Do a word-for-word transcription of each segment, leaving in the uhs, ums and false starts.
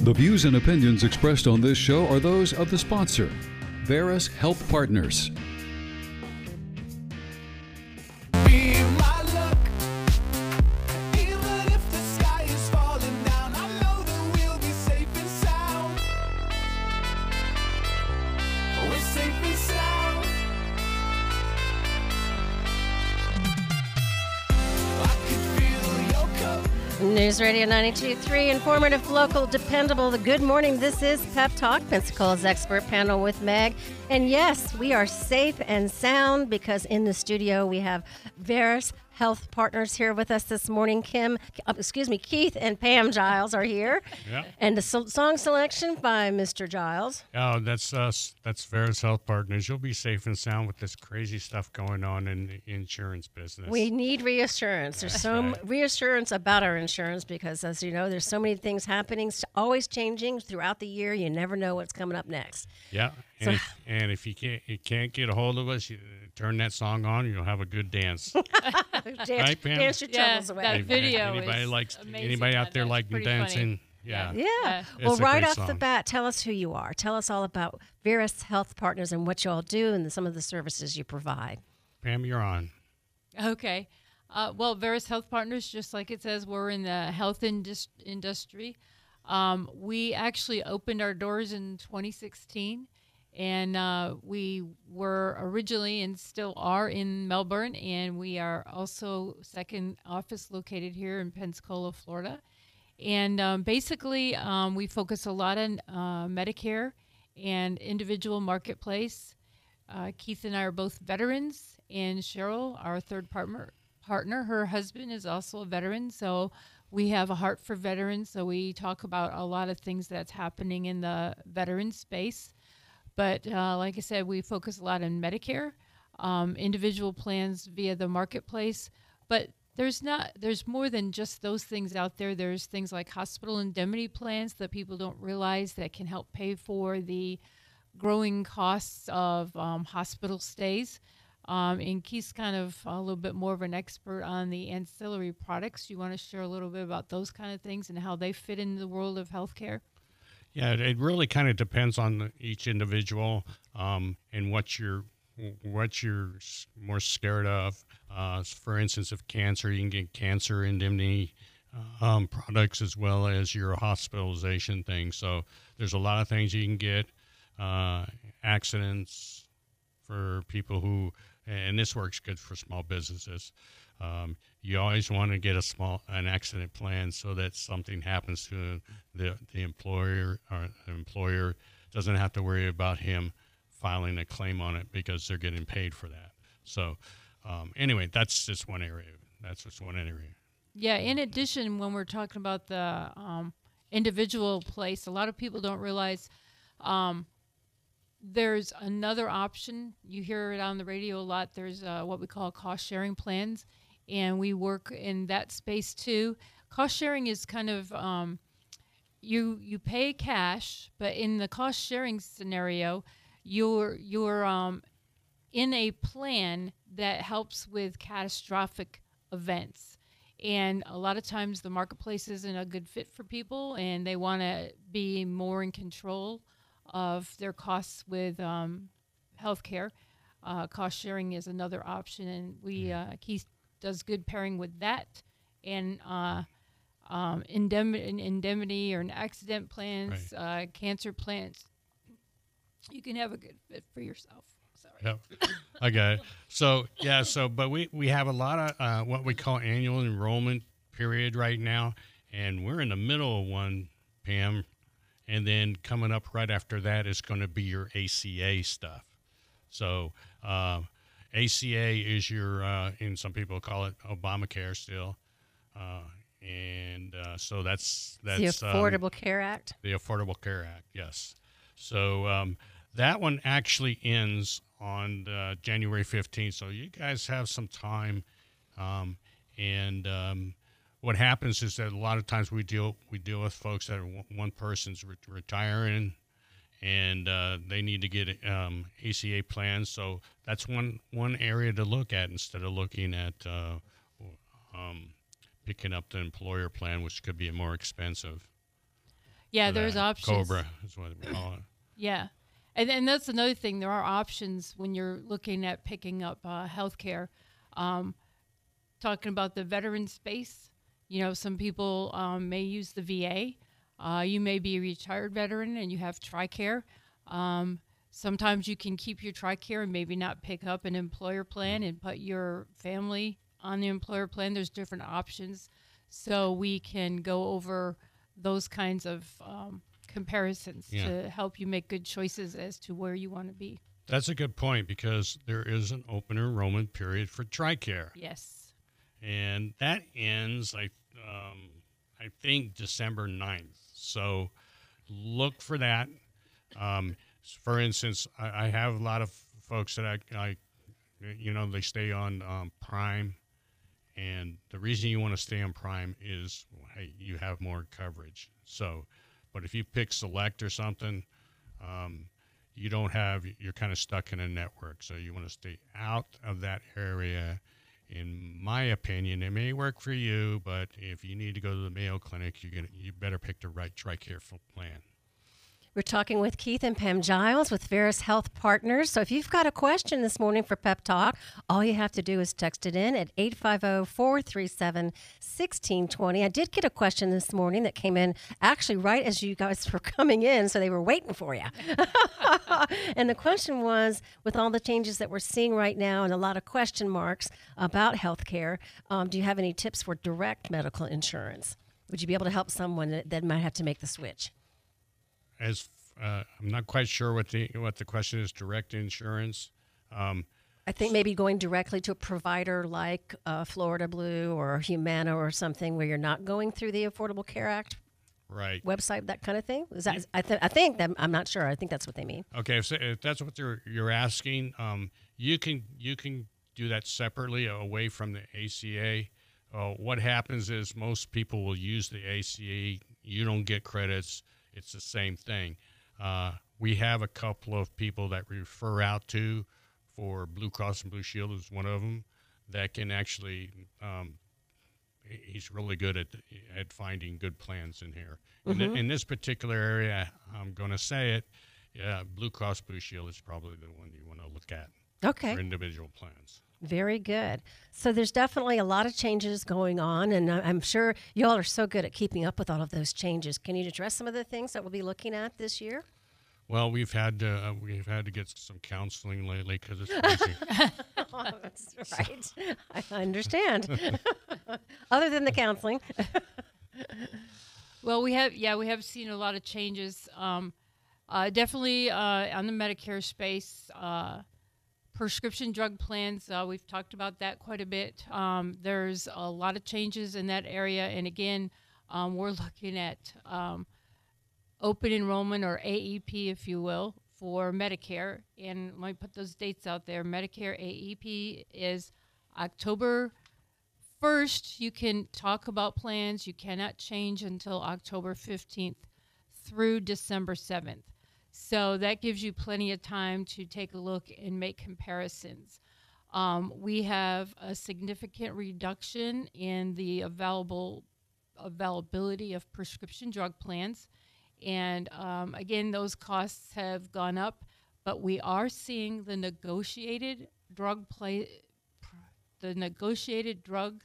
The views and opinions expressed on this show are those of the sponsor, Veris Health Partners. News Radio ninety-two point three, informative, local, dependable. The Good Morning. This is Pep Talk, Pensacola's expert panel with Meg. And yes, we are safe and sound because in the studio we have Veris Health Partners here with us this morning. Kim, uh, excuse me, Keith and Pam Giles are here. Yeah. And the so- song selection by Mister Giles. Oh, that's us. That's Veris Health Partners. You'll be safe and sound with this crazy stuff going on in the insurance business. We need reassurance. There's That's so right. m- reassurance about our insurance because, as you know, there's so many things happening, s- always changing throughout the year. You never know what's coming up next. Yeah. And, So- if, and if you can't you can't get a hold of us, you turn that song on. You'll have a good dance. dance, Right, Pam? dance your Yeah, troubles away. that Any- video Anybody is likes amazing. anybody out Yeah, there that's liking pretty dancing? funny. Yeah. Yeah. Yeah. Well, It's a right great off the song. bat, tell us who you are. Tell us all about Veris Health Partners and what you all do and the, some of the services you provide. Pam, you're on. Okay. Uh, well, Veris Health Partners, just like it says, we're in the health indus- industry. Um, we actually opened our doors in twenty sixteen, and uh, we were originally and still are in Melbourne, and we are also second office located here in Pensacola, Florida. And um, basically, um, we focus a lot on uh, Medicare and individual marketplace. Uh, Keith and I are both veterans, and Cheryl, our third partner, partner, her husband is also a veteran. So we have a heart for veterans. So we talk about a lot of things that's happening in the veteran space. But uh, like I said, we focus a lot on Medicare, um, individual plans via the marketplace. But there's not, there's more than just those things out there. There's things like hospital indemnity plans that people don't realize that can help pay for the growing costs of um, hospital stays. Um, and Keith's kind of a little bit more of an expert on the ancillary products. You want to share a little bit about those kind of things and how they fit in the world of healthcare? Yeah, it, it really kind of depends on the, each individual um, and what you're what you're s- more scared of. Uh, for instance, if cancer, you can get cancer indemnity uh, um, products as well as your hospitalization thing. So there's a lot of things you can get. Uh, accidents for people who, and this works good for small businesses. Um, you always want to get a small an accident plan so that something happens to the the employer or the employer doesn't have to worry about him filing a claim on it because they're getting paid for that. So um, anyway, that's just one area. That's just one area. Yeah, in addition, when we're talking about the um, individual place, a lot of people don't realize um, there's another option. You hear it on the radio a lot. There's uh, what we call cost sharing plans, and we work in that space too. Cost sharing is kind of um, you you pay cash, but in the cost sharing scenario, you're you're um, in a plan that helps with catastrophic events. And a lot of times the marketplace isn't a good fit for people, and they want to be more in control of their costs with um, healthcare. Uh, cost sharing is another option, and we uh, Keith does good pairing with that, and uh, um, indemnity, indemnity or an accident plans, uh, cancer plans. You can have a good fit for yourself. Sorry. Yep. Okay. So yeah. So, but we we have a lot of uh, what we call annual enrollment period right now, and we're in the middle of one, Pam. And then coming up right after that is going to be your A C A stuff. So uh, A C A is your, uh, and some people call it Obamacare still, uh, and uh, so that's that's the um, Affordable Care Act. the Affordable Care Act, yes. So um, that one actually ends on uh, January fifteenth. So you guys have some time. Um, and um, what happens is that a lot of times we deal we deal with folks that are one, one person's re- retiring, and uh, they need to get um, A C A plans. So that's one one area to look at instead of looking at uh, um, picking up the employer plan, which could be more expensive. Yeah, for there's that. options. Cobra is what we call it. Yeah. And, and that's another thing. There are options when you're looking at picking up uh, health care. Um, talking about the veteran space, you know, some people um, may use the V A. Uh, you may be a retired veteran and you have TRICARE. Um, sometimes you can keep your TRICARE and maybe not pick up an employer plan and put your family on the employer plan. There's different options. So we can go over those kinds of um, comparisons Yeah. to help you make good choices as to where you want to be. That's a good point because there is an open enrollment period for TRICARE. Yes. And that ends, I, um, I think, December ninth. So look for that. Um, for instance, I, I have a lot of folks that I, I you know, they stay on um, Prime. And the reason you want to stay on Prime is, hey, you have more coverage. So, but if you pick Select or something, um, you don't have, you're kind of stuck in a network. So you want to stay out of that area. In my opinion, it may work for you, but if you need to go to the Mayo Clinic, you're gonna, you better pick the right TRICARE plan. We're talking with Keith and Pam Giles with Veris Health Partners. So if you've got a question this morning for Pep Talk, all you have to do is text it in at eight five zero, four three seven, one six two zero. I did get a question this morning that came in actually right as you guys were coming in, so they were waiting for you. And the question was, with all the changes that we're seeing right now and a lot of question marks about healthcare, um, do you have any tips for direct medical insurance? Would you be able to help someone that, that might have to make the switch? As uh, I'm not quite sure what the what the question is. Direct insurance. Um, I think maybe going directly to a provider like uh, Florida Blue or Humana or something where you're not going through the Affordable Care Act right. website, that kind of thing. Is that? I, th- I think that I'm not sure. I think that's what they mean. Okay, if, if that's what you're you're asking, um, you can you can do that separately away from the A C A. Uh, what happens is most people will use the A C A. You don't get credits. It's the same thing. Uh, we have a couple of people that we refer out to for Blue Cross and Blue Shield is one of them that can actually, um, he's really good at at finding good plans in here. Mm-hmm. In, th- in this particular area, I'm going to say it, yeah, Blue Cross Blue Shield is probably the one you want to look at Okay. for individual plans. Very good. So there's definitely a lot of changes going on, and I- I'm sure you all are so good at keeping up with all of those changes. Can you address some of the things that we'll be looking at this year? Well, we've had to, uh, we've had to get some counseling lately because it's crazy. Oh, that's right. I understand. Other than the counseling. Well, we have, yeah, we have seen a lot of changes. Um, uh, definitely uh, on the Medicare space, uh, prescription drug plans, uh, we've talked about that quite a bit. Um, there's a lot of changes in that area. And again, um, we're looking at um, open enrollment, or A E P, if you will, for Medicare. And let me put those dates out there. Medicare A E P is October first. You can talk about plans. You cannot change until October fifteenth through December seventh. So that gives you plenty of time to take a look and make comparisons. Um, we have a significant reduction in the available availability of prescription drug plans. And um, again, those costs have gone up, but we are seeing the negotiated drug play, the negotiated drug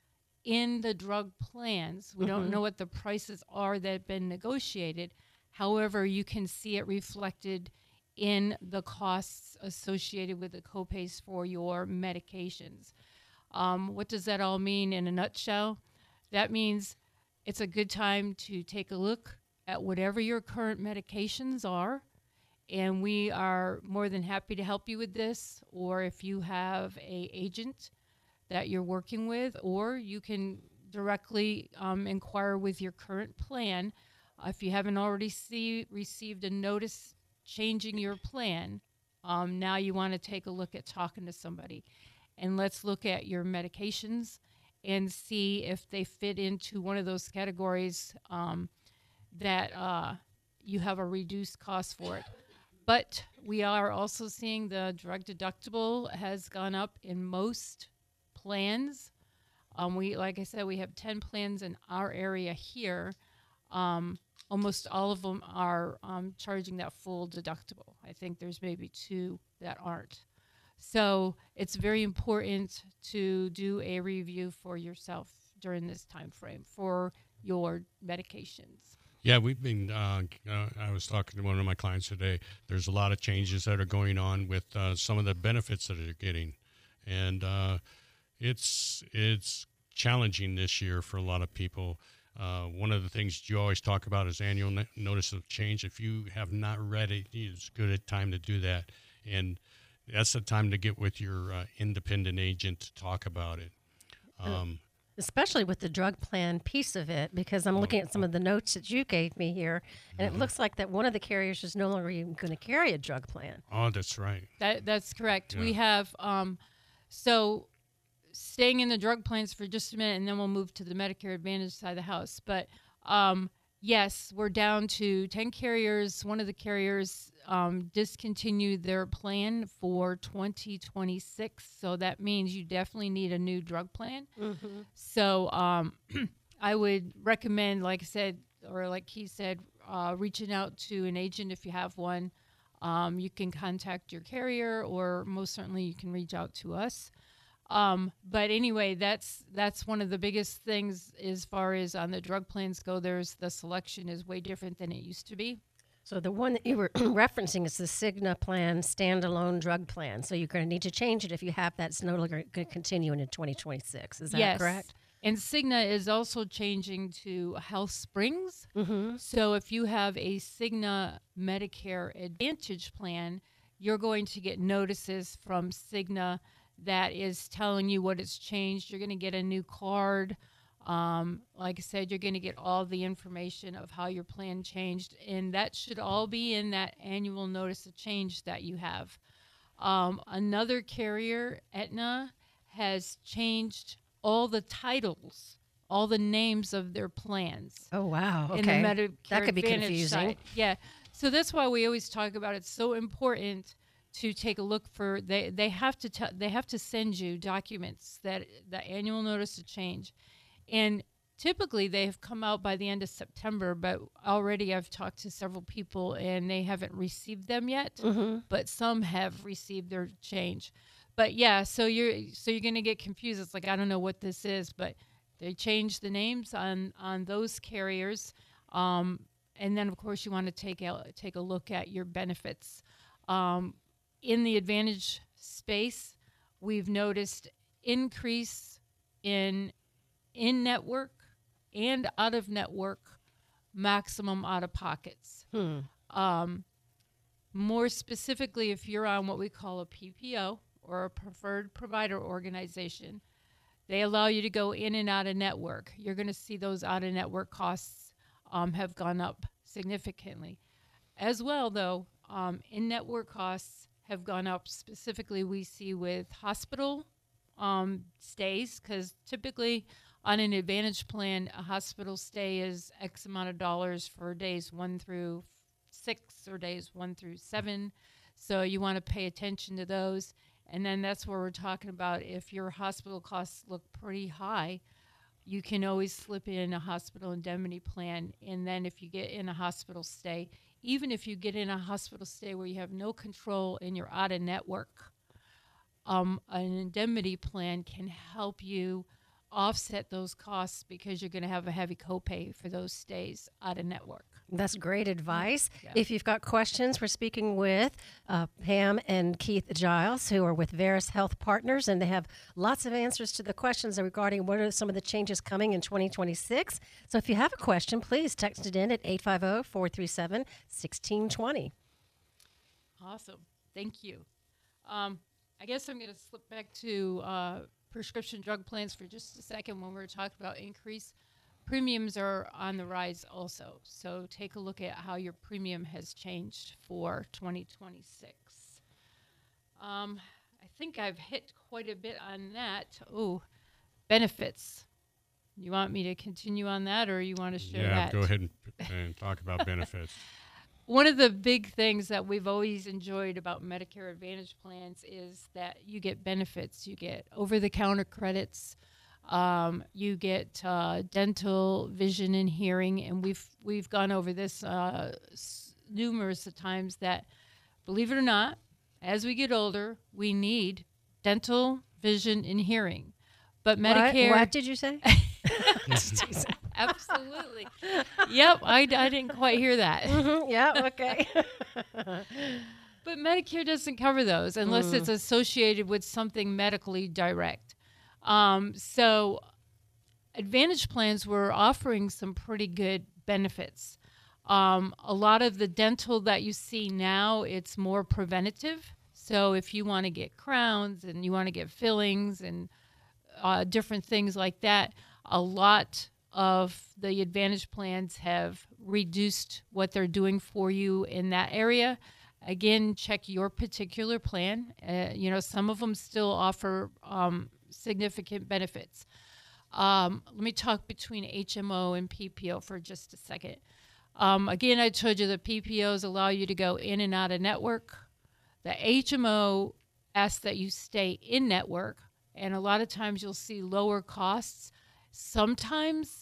in the drug plans. We mm-hmm. don't know what the prices are that have been negotiated. However, you can see it reflected in the costs associated with the copays for your medications. Um, what does that all mean in a nutshell? That means it's a good time to take a look at whatever your current medications are, and we are more than happy to help you with this. Or if you have a agent that you're working with, or you can directly um, inquire with your current plan. Uh, if you haven't already see, received a notice changing your plan, um, now you want to take a look at talking to somebody. And let's look at your medications and see if they fit into one of those categories um, that uh, you have a reduced cost for it. But we are also seeing the drug deductible has gone up in most plans. Um, we, like I said, we have ten plans in our area here. Um, almost all of them are um, charging that full deductible. I think there's maybe two that aren't. So it's very important to do a review for yourself during this time frame for your medications. Yeah, we've been, uh, uh, I was talking to one of my clients today. There's a lot of changes that are going on with uh, some of the benefits that they're getting. And uh, it's it's challenging this year for a lot of people. Uh, one of the things you always talk about is annual no- notice of change. If you have not read it, it's good a time to do that. And that's the time to get with your uh, independent agent to talk about it. Um, Especially with the drug plan piece of it, because I'm looking at some of the notes that you gave me here, and it looks like that one of the carriers is no longer even going to carry a drug plan. oh, that's right. That that's correct. Yeah. We have um, so staying in the drug plans for just a minute, and then we'll move to the Medicare Advantage side of the house. But um, yes, we're down to ten carriers. One of the carriers um, discontinued their plan for twenty twenty-six, so that means you definitely need a new drug plan. Mm-hmm. So um, I would recommend, like I said, or like he said, uh, reaching out to an agent if you have one. Um, you can contact your carrier, or most certainly you can reach out to us. Um, but anyway, that's that's one of the biggest things as far as on the drug plans go. There's the selection is way different than it used to be. So the one that you were referencing is the Cigna plan, standalone drug plan. So you're going to need to change it if you have that's no longer going to continue into twenty twenty-six. Is that Yes. correct? And Cigna is also changing to Health Springs. Mm-hmm. So if you have a Cigna Medicare Advantage plan, you're going to get notices from Cigna that is telling you what it's changed. You're going to get a new card. Um, like I said, you're going to get all the information of how your plan changed, and that should all be in that annual notice of change that you have. Um, another carrier, Aetna, has changed all the titles, all the names of their plans. Oh, wow. Okay. In the Medicare that could be Advantage confusing. side. Yeah. So that's why we always talk about it's so important to take a look for they they have to t- they have to send you documents that the annual notice of change, and typically they have come out by the end of September, but already I've talked to several people and they haven't received them yet, Mm-hmm. but some have received their change. But yeah, so you're so you're gonna get confused. It's like I don't know what this is, but they changed the names on on those carriers, um, and then of course you want to take out take a look at your benefits. Um, in the Advantage space, we've noticed increase in in-network and out-of-network maximum out-of-pockets. Hmm. Um, more specifically, if you're on what we call a P P O, or a preferred provider organization, they allow you to go in and out of network. You're going to see those out-of-network costs um, have gone up significantly. As well, though, um, in-network costs have gone up. Specifically, we see with hospital um, stays, because typically on an Advantage plan, a hospital stay is X amount of dollars for days one through six or days one through seven. So you want to pay attention to those. And then that's where we're talking about if your hospital costs look pretty high, you can always slip in a hospital indemnity plan. And then if you get in a hospital stay, even if you get in a hospital stay where you have no control and you're out of network, um, an indemnity plan can help you offset those costs because you're going to have a heavy copay for those stays out of network. That's great advice. Yeah. If you've got questions, we're speaking with uh, Pam and Keith Giles, who are with Veris Health Partners, and they have lots of answers to the questions regarding what are some of the changes coming in twenty twenty-six. So if you have a question, please text it in at eight five zero, four three seven, one six two zero. Awesome. Thank you. Um, I guess I'm going to slip back to uh, prescription drug plans for just a second when we were talking about increase. Premiums are on the rise also. So take a look at how your premium has changed for twenty twenty-six. Um, I think I've hit quite a bit on that. Oh, benefits. You want me to continue on that, or you want to share yeah, that? go ahead and, and talk about benefits. One of the big things that we've always enjoyed about Medicare Advantage plans is that you get benefits. You get over-the-counter credits. Um, you get uh, dental, vision, and hearing, and we've we've gone over this uh, s- numerous of times that, believe it or not, as we get older, we need dental, vision, and hearing. But Medicare. What, what did you say? Absolutely. Yep, I, I didn't quite hear that. Mm-hmm, yeah, okay. But Medicare doesn't cover those unless Mm. it's associated with something medically direct. Um, so Advantage plans were offering some pretty good benefits. Um, a lot of the dental that you see now, it's more preventative. So if you want to get crowns and you want to get fillings and uh, different things like that, a lot of the Advantage plans have reduced what they're doing for you in that area. Again, check your particular plan. Uh, you know, some of them still offer um, significant benefits. Um, let me talk between H M O and P P O for just a second. Um, again, I told you the P P Os allow you to go in and out of network. The H M O asks that you stay in network, and a lot of times you'll see lower costs. Sometimes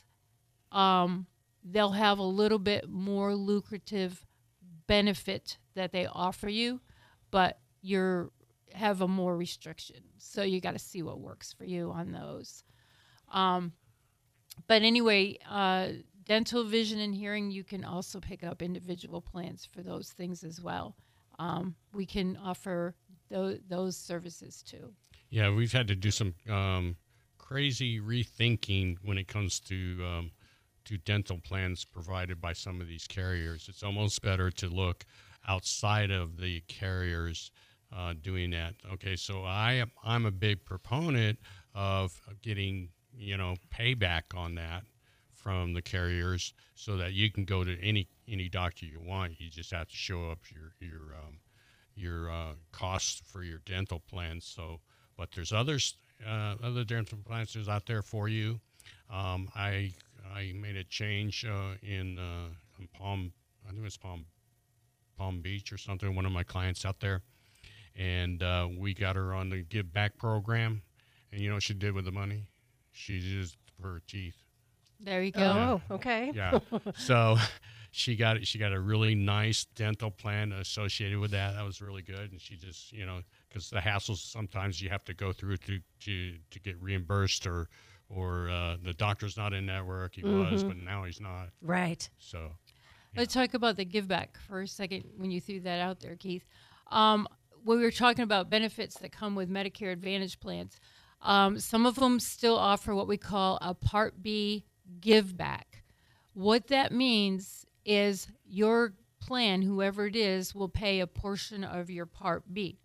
um, they'll have a little bit more lucrative benefit that they offer you, but you're have a more restriction. So you got to see what works for you on those. Um, but anyway, uh, dental, vision, and hearing, you can also pick up individual plans for those things as well. Um, we can offer th- those services too. Yeah, we've had to do some um, crazy rethinking when it comes to um, to dental plans provided by some of these carriers. It's almost better to look outside of the carriers uh, doing that. Okay, so I am, I'm a big proponent of getting, you know, payback on that from the carriers so that you can go to any any doctor you want. You just have to show up your your um, your uh, costs for your dental plans. So, but there's others uh, other dental plans out there for you. Um, I I made a change uh, in, uh, in Palm, I think it was Palm Palm Beach or something. One of my clients out there, and uh, we got her on the Give Back program. And you know what she did with the money? She used for her teeth. There you go. Oh, okay. Yeah. So she got she got a really nice dental plan associated with that. That was really good. And she just, you know, because the hassles sometimes you have to go through to to, to get reimbursed, or or uh, the doctor's not in network. He mm-hmm. was, but now he's not. Right. So yeah. Let's talk about the give back for a second when you threw that out there, Keith. Um, when we were talking about benefits that come with Medicare Advantage plans, um, some of them still offer what we call a Part B give back. What that means is your plan, whoever it is, will pay a portion of your Part B.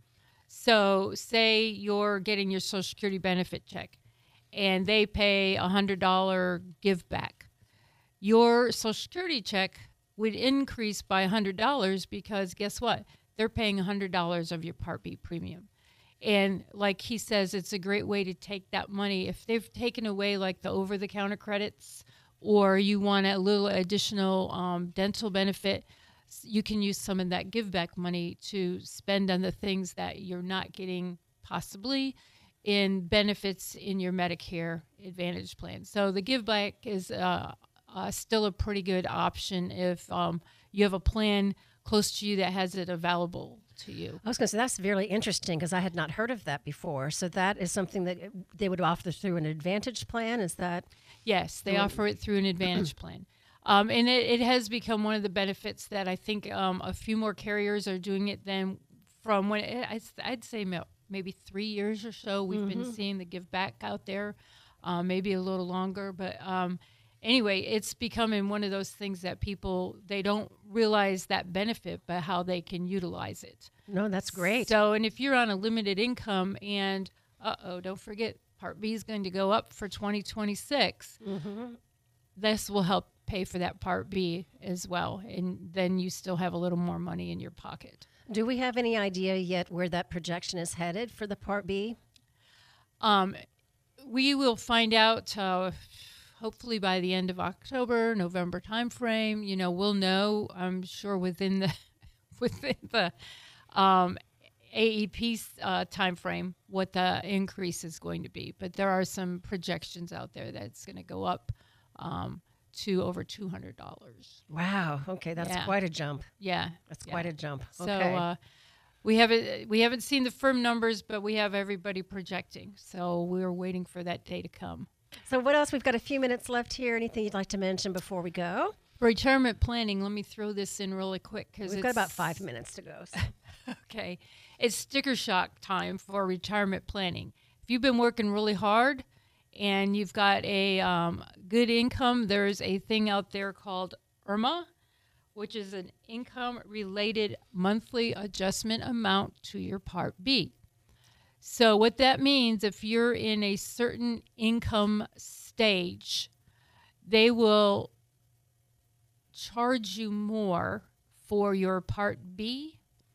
So say you're getting your Social Security benefit check and they pay a one hundred dollars give back. Your Social Security check would increase by one hundred dollars because guess what? They're paying one hundred dollars of your Part B premium. And like he says, it's a great way to take that money. If they've taken away like the over-the-counter credits, or you want a little additional um, dental benefit, you can use some of that give back money to spend on the things that you're not getting possibly in benefits in your Medicare Advantage plan. So the give back is uh, uh, still a pretty good option if um, you have a plan close to you that has it available to you. I was going to say, that's really interesting because I had not heard of that before. So that is something that they would offer through an Advantage plan? Is that? Yes, they offer it through an Advantage plan. Um, and it, it has become one of the benefits that I think um, a few more carriers are doing it than from when, it, I'd, I'd say maybe three years or so, we've mm-hmm. been seeing the give back out there, uh, maybe a little longer. But um, anyway, it's becoming one of those things that people, they don't realize that benefit, but how they can utilize it. No, that's great. So, and if you're on a limited income and, uh-oh, don't forget, Part B is going to go up for twenty twenty-six, mm-hmm. this will help pay for that Part B as well. And then you still have a little more money in your pocket. Do we have any idea yet where that projection is headed for the Part B? Um, we will find out uh, hopefully by the end of October, November timeframe. You know, we'll know, I'm sure, within the within the um, A E P uh, time frame what the increase is going to be, but there are some projections out there that it's going to go up um, to over two hundred dollars. Wow. Okay, that's Yeah. quite a jump. Yeah, That's yeah. quite a jump. So Okay. uh, we haven't we haven't seen the firm numbers, but we have everybody projecting. So we're waiting for that day to come. so what else? We've got a few minutes left here. Anything you'd like to mention before we go? Retirement planning. Let me throw this in really quick because We've got about five minutes to go. So. Okay, it's sticker shock time for retirement planning. If you've been working really hard and you've got a um, good income, there's a thing out there called I R M A, which is an income-related monthly adjustment amount to your Part B. So what that means, if you're in a certain income stage, they will charge you more for your Part B,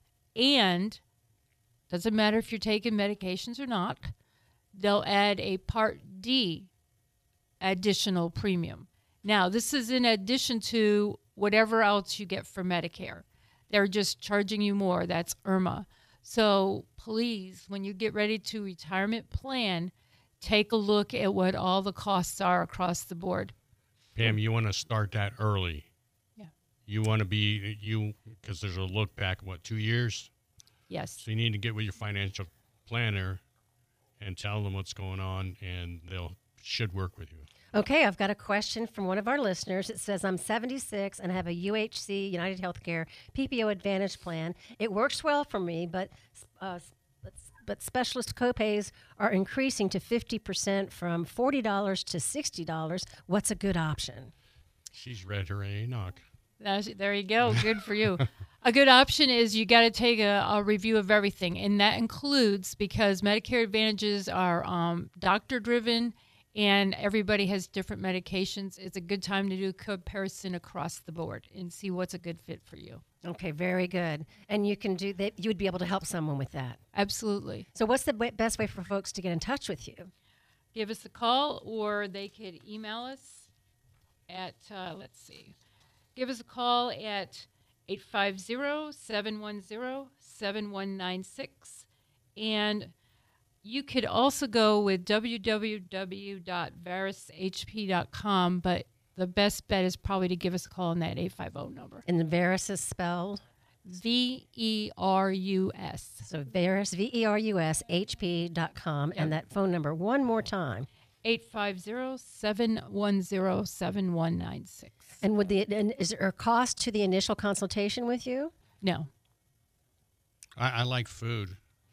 and doesn't matter if you're taking medications or not, they'll add a Part D additional premium. Now, this is in addition to whatever else you get for Medicare. They're just charging you more. That's I R M A. So please, when you get ready to retirement plan, take a look at what all the costs are across the board. Pam, you want to start that early. Yeah. You want to be, you because there's a look back, what, two years? Yes. So you need to get with your financial planner and tell them what's going on, and they'll should work with you. Okay, I've got a question from one of our listeners. It says, I'm seventy-six and have a U H C, United Healthcare, P P O Advantage plan. It works well for me, but uh, but, but specialist copays are increasing to fifty percent from forty dollars to sixty dollars. What's a good option? She's read her Enoch. That's, there you go. Good for you. A good option is you got to take a, a review of everything, and that includes, because Medicare Advantages are um, doctor-driven and everybody has different medications, it's a good time to do a comparison across the board and see what's a good fit for you. Okay, very good. And you can do that. You would be able to help someone with that. Absolutely. So what's the way, best way for folks to get in touch with you? Give us a call, or they could email us at, uh, let's see, give us a call at eight five zero, seven one zero, seven one nine six. And you could also go with w w w dot veris h p dot com, but the best bet is probably to give us a call on that eight five zero number. And the Veris is spelled? V E R U S. So Veris, V E R U S, H P dot com. Yep. And that phone number one more time. eight five zero, seven one zero, seven one nine six. And would the and is there a cost to the initial consultation with you? No. I, I like food.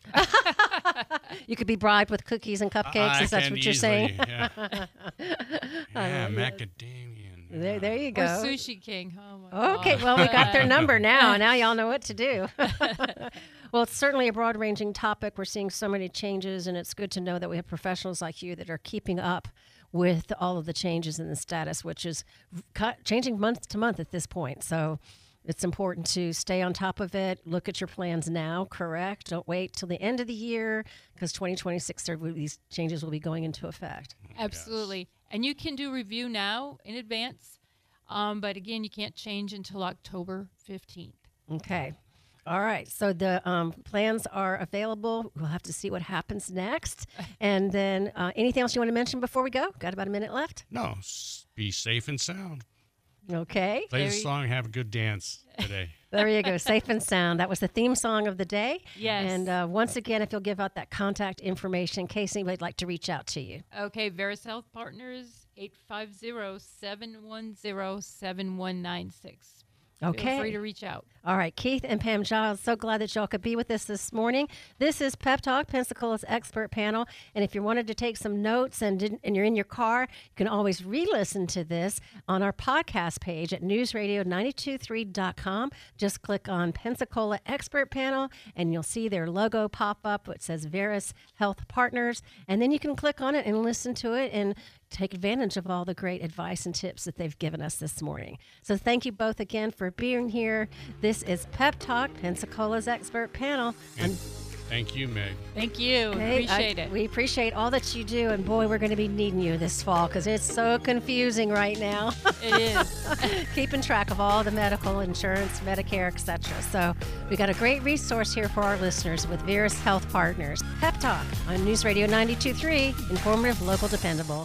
You could be bribed with cookies and cupcakes. I Is that can what you're easily, saying? Yeah, yeah macadamia. There, there you Or go. Sushi King. Oh my Okay, God. well, we got their number now. Now y'all know what to do. Well, it's certainly a broad-ranging topic. We're seeing so many changes, and it's good to know that we have professionals like you that are keeping up with all of the changes in the status, which is cut, changing month to month at this point. So it's important to stay on top of it. Look at your plans now, correct? Don't wait till the end of the year, because twenty twenty-six, there will- these changes will be going into effect. Absolutely. And you can do review now in advance. Um, but again, you can't change until October fifteenth. Okay. All right. So the um, plans are available. We'll have to see what happens next. And then uh, anything else you want to mention before we go? Got about a minute left. No, s- be safe and sound. Okay. Play the There you- song, have a good dance today. There you go. Safe and sound. That was the theme song of the day. Yes. And uh, once again, if you'll give out that contact information in case anybody'd like to reach out to you. Okay, Veris Health Partners, eight five zero, seven one zero, seven one nine six. Okay. Feel free to reach out. All right, Keith and Pam Giles, so glad that y'all could be with us this morning. This is Pep Talk, Pensacola's expert panel. And if you wanted to take some notes and, didn't, and you're in your car, you can always re-listen to this on our podcast page at news radio nine two three dot com. Just click on Pensacola Expert Panel, and you'll see their logo pop up. It says Veris Health Partners. And then you can click on it and listen to it and take advantage of all the great advice and tips that they've given us this morning. So thank you both again for being here. This is Pep Talk, Pensacola's expert panel. And, Thank you, Meg. Thank you. Hey, I- Appreciate it. We appreciate all that you do, and boy, we're going to be needing you this fall because it's so confusing right now. It is. Keeping track of all the medical insurance, Medicare, et cetera. So we got a great resource here for our listeners with Verus Health Partners. Pep Talk on News Radio ninety-two point three, informative, local, dependable.